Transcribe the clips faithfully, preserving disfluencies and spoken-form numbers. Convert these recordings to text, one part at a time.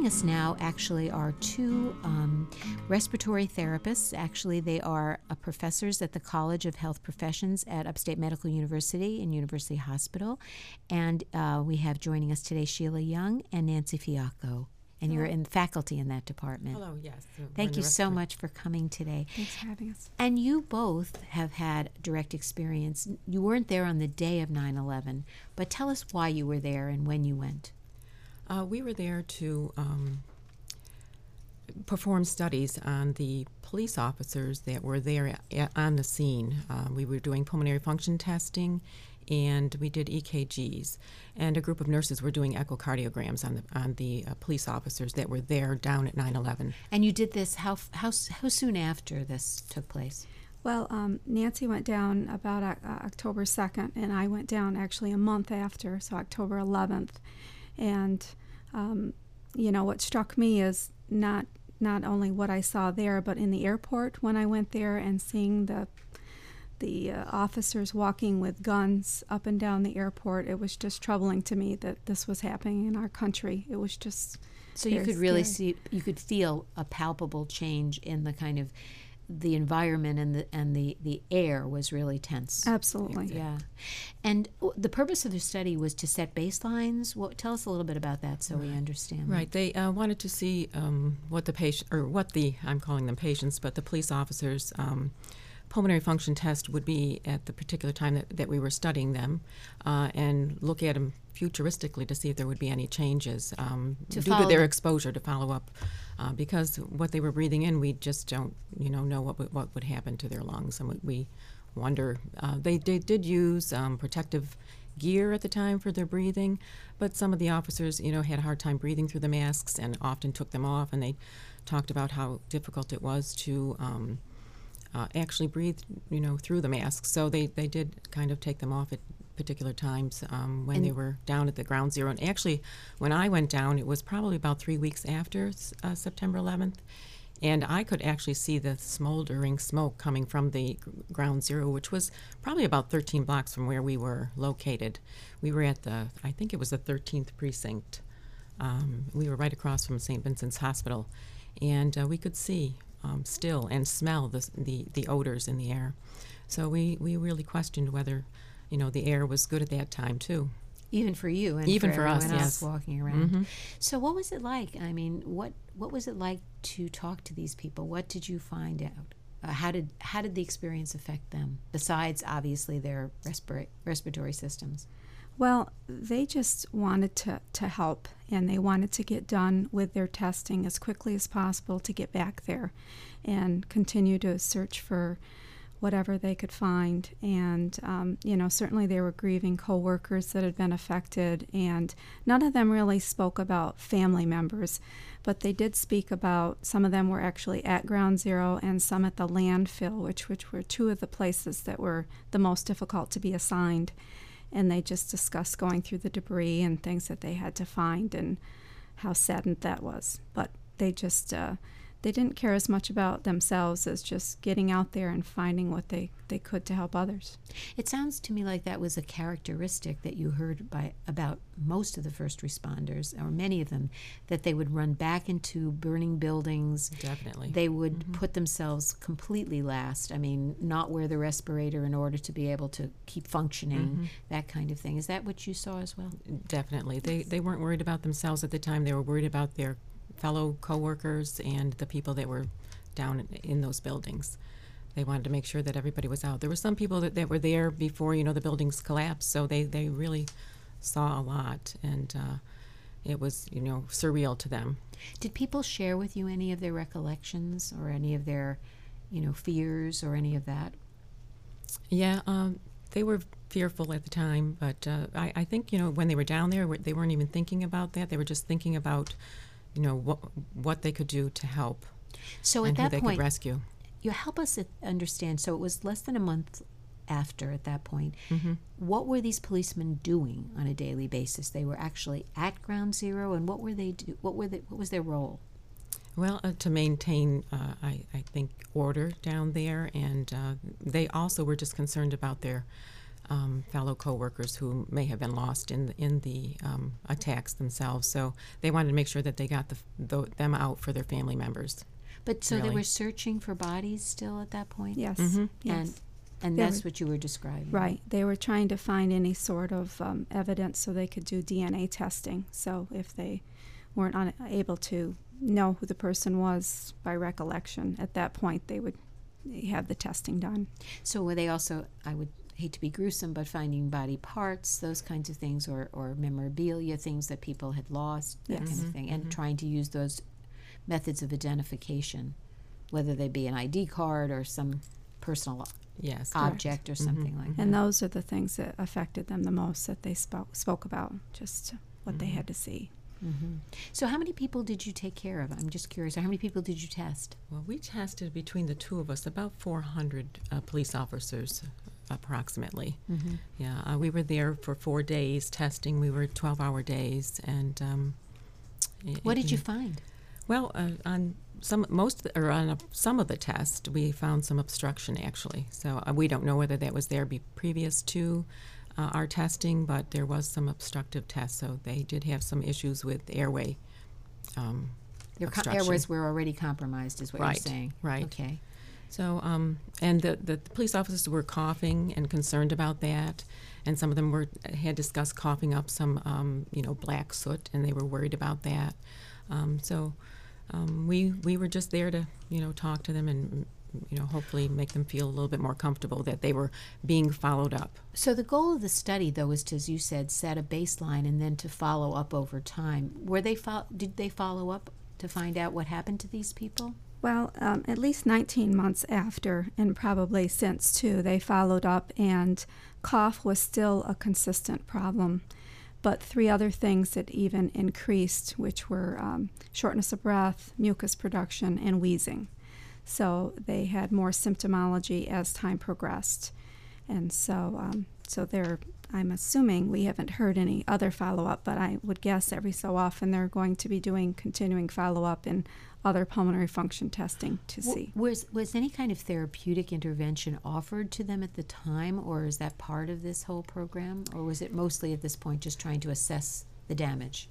joining us now actually are two um, respiratory therapists. Actually, they are uh, professors at the College of Health Professions at Upstate Medical University and University Hospital. And uh, we have joining us today Sheila Young and Nancy Fiacco. And you're in faculty in that department. Hello, yes. Uh, Thank you so much for coming today. Thanks for having us. And you both have had direct experience. You weren't there on the day of nine eleven, but tell us why you were there and when you went. Uh, we were there to um, perform studies on the police officers that were there a- on the scene. Uh, we were doing pulmonary function testing, and we did E K Gs. And a group of nurses were doing echocardiograms on the on the uh, police officers that were there down at nine eleven. And you did this how how how soon after this took place? Well, um, Nancy went down about uh, October second, and I went down actually a month after, so October eleventh. And, um, you know, what struck me is not not only what I saw there, but in the airport when I went there and seeing the the uh, officers walking with guns up and down the airport. It was just troubling to me that this was happening in our country. It was just so you very could really scary. see, you could feel a palpable change in the kind of the environment, and the and the the air was really tense. Absolutely. Yeah. And the purpose of the study was to set baselines. What, tell us a little bit about that so we understand. Right. They uh, wanted to see um, what the patient, or what the, I'm calling them patients, but the police officers' um, pulmonary function test would be at the particular time that, that we were studying them, uh, and look at them futuristically to see if there would be any changes um, To due follow to their the- exposure, to follow up, uh, because what they were breathing in, we just don't, you know, know what would, what would happen to their lungs, and we, we wonder. Uh, they, they did use um, protective gear at the time for their breathing, but some of the officers, you know, had a hard time breathing through the masks and often took them off, and they talked about how difficult it was to um, Uh, actually breathe, you know, through the masks. So they, they did kind of take them off at particular times um, when And- they were down at the ground zero. And actually, when I went down, it was probably about three weeks after uh, September eleventh. And I could actually see the smoldering smoke coming from the g- ground zero, which was probably about thirteen blocks from where we were located. We were at the, I think it was the thirteenth precinct. Um, we were right across from Saint Vincent's Hospital. And uh, we could see Um, still and smell the, the the odors in the air. So we, we really questioned whether, you know, the air was good at that time too. Even for you and Even for, for us, everyone else yes. walking around. Mhm. So what was it like? I mean, what what was it like to talk to these people? What did you find out? Uh, how did how did the experience affect them? Besides, obviously, their respira- respiratory systems. Well, they just wanted to, to help, and they wanted to get done with their testing as quickly as possible to get back there and continue to search for whatever they could find. And, um, you know, certainly they were grieving coworkers that had been affected, and none of them really spoke about family members, but they did speak about, some of them were actually at Ground Zero and some at the landfill, which, which were two of the places that were the most difficult to be assigned. And they just discussed going through the debris and things that they had to find and how saddened that was. But they just, uh, they didn't care as much about themselves as just getting out there and finding what they, they could to help others. It sounds to me like that was a characteristic that you heard by about most of the first responders, or many of them, that they would run back into burning buildings. Definitely. They would put themselves completely last. I mean, not wear the respirator in order to be able to keep functioning, that kind of thing. Is that what you saw as well? Definitely. They, they weren't worried about themselves at the time. They were worried about their fellow coworkers and the people that were down in, in those buildings. They wanted to make sure that everybody was out. There were some people that, that were there before, you know, the buildings collapsed, so they, they really saw a lot, and uh, it was, you know, surreal to them. Did people share with you any of their recollections or any of their, you know, fears or any of that? Yeah, um, they were fearful at the time, but uh, I, I think, you know, when they were down there, they weren't even thinking about that. They were just thinking about, you know, what what they could do to help, So and at who that they point, could rescue. you help us understand. So it was less than a month after at that point. Mm-hmm. What were these policemen doing on a daily basis? They were actually at Ground Zero, and what were they do? What were they, What was their role? Well, uh, to maintain, uh, I, I think, order down there, and uh, they also were just concerned about their um, fellow coworkers who may have been lost in the, in the um, attacks themselves. So they wanted to make sure that they got the, the, them out for their family members. But so they Really. were searching for bodies still at that point? Yes. Mhm. Yes. And and They that's were- what you were describing. Right. They were trying to find any sort of um, evidence so they could do D N A testing. So if they weren't un- able to know who the person was by recollection, at that point they would have the testing done. So were they also, I would hate to be gruesome, but finding body parts, those kinds of things, or, or memorabilia, things that people had lost, that kind Yes. of thing, and trying to use those methods of identification, whether they be an I D card or some personal Yes. object or something like that. And those are the things that affected them the most that they spoke spoke about, just what they had to see. hmm So how many people did you take care of? I'm just curious. How many people did you test? Well, we tested between the two of us about four hundred uh, police officers, approximately. Mm-hmm. Yeah, uh, we were there for four days testing. We were twelve-hour days, and um, i- What i- did you find? Well, uh, on some most or on a, some of the tests, we found some obstruction actually. So uh, we don't know whether that was there be previous to uh, our testing, but there was some obstructive tests. So they did have some issues with airway um, Your co- obstruction. airways were already compromised, is what Right, you're saying. right. Okay. So, um, and the, the, the police officers were coughing and concerned about that, and some of them were had discussed coughing up some, um, you know, black soot, and they were worried about that. Um, so, um, we we were just there to, you know, talk to them and, you know, hopefully make them feel a little bit more comfortable that they were being followed up. So the goal of the study, though, is to, as you said, set a baseline and then to follow up over time. Were they fo- did they follow up to find out what happened to these people? Well, um, at least nineteen months after, and probably since too, they followed up, and cough was still a consistent problem. But three other things that even increased, which were um, shortness of breath, mucus production, and wheezing. So they had more symptomology as time progressed. And so, um, so they're, I'm assuming, we haven't heard any other follow-up, but I would guess every so often they're going to be doing continuing follow-up in other pulmonary function testing to W- see. Was was any kind of therapeutic intervention offered to them at the time, or is that part of this whole program, or was it mostly at this point just trying to assess the damage?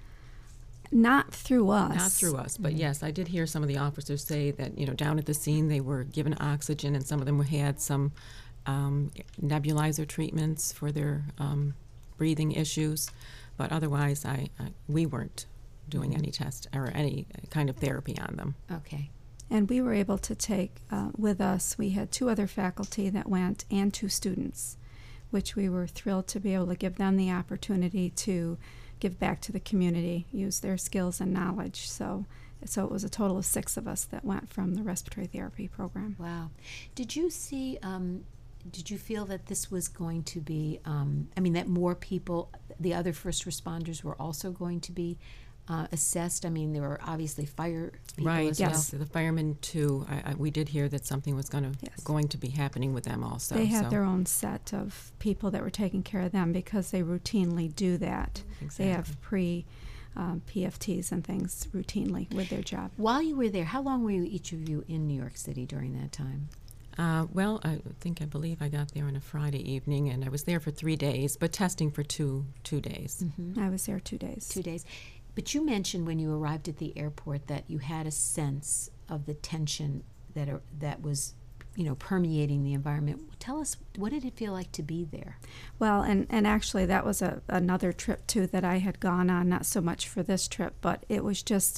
Not through us. Not through us, but yes, I did hear some of the officers say that, you know, down at the scene they were given oxygen, and some of them had some um, nebulizer treatments for their um, breathing issues, but otherwise, I, I we weren't doing any test or any kind of therapy on them. Okay. And we were able to take uh, with us, we had two other faculty that went and two students, which we were thrilled to be able to give them the opportunity to give back to the community, use their skills and knowledge. So, so it was a total of six of us that went from the respiratory therapy program. Wow. Did you see, um, did you feel that this was going to be, um, I mean, that more people, the other first responders were also going to be uh, assessed? I mean, there were obviously fire people Right. as Yes. well. The firemen too. I, I, we did hear that something was going to Yes. going to be happening with them also. They had so. their own set of people that were taking care of them because they routinely do that. Exactly. They have pre um, P F Ts and things routinely with their job. While you were there, how long were you, each of you, in New York City during that time? Uh, well, I think I believe I got there on a Friday evening, and I was there for three days, but testing for two two days. I was there two days. Two days. But you mentioned when you arrived at the airport that you had a sense of the tension that are, that was, you know, permeating the environment. Tell us, what did it feel like to be there? Well, and, and actually that was a, another trip too that I had gone on, not so much for this trip, but it was just,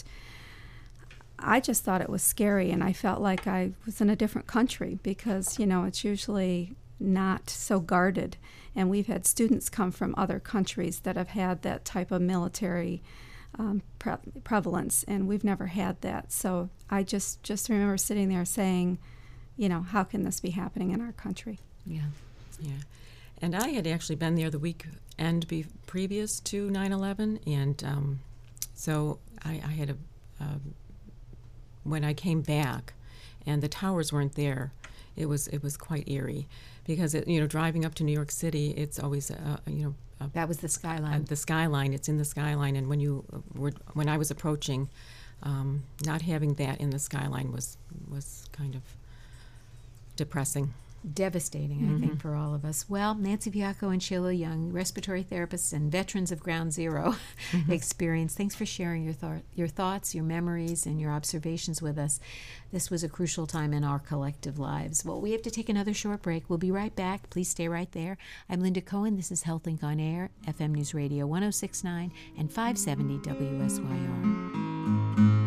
I just thought it was scary, and I felt like I was in a different country because, you know, it's usually not so guarded. And we've had students come from other countries that have had that type of military um, pre- prevalence, and we've never had that. So I just, just remember sitting there saying, you know, how can this be happening in our country? Yeah. Yeah, and I had actually been there the weekend be- previous to nine eleven, and um, so I, I had a uh, when I came back, and the towers weren't there. It was it was quite eerie because it, you know, driving up to New York City, it's always uh, you know. A, That was the uh, skyline. the skyline, it's in the skyline, and when you were when I was approaching, um, not having that in the skyline was was kind of depressing. devastating, I think, for all of us. Well, Nancy Piacco and Sheila Young, respiratory therapists and veterans of Ground Zero Mm-hmm. experience. Thanks for sharing your, th- your thoughts, your memories, and your observations with us. This was a crucial time in our collective lives. Well, we have to take another short break. We'll be right back. Please stay right there. I'm Linda Cohen. This is HealthLink on Air, F M News Radio one oh six point nine and five seventy W S Y R.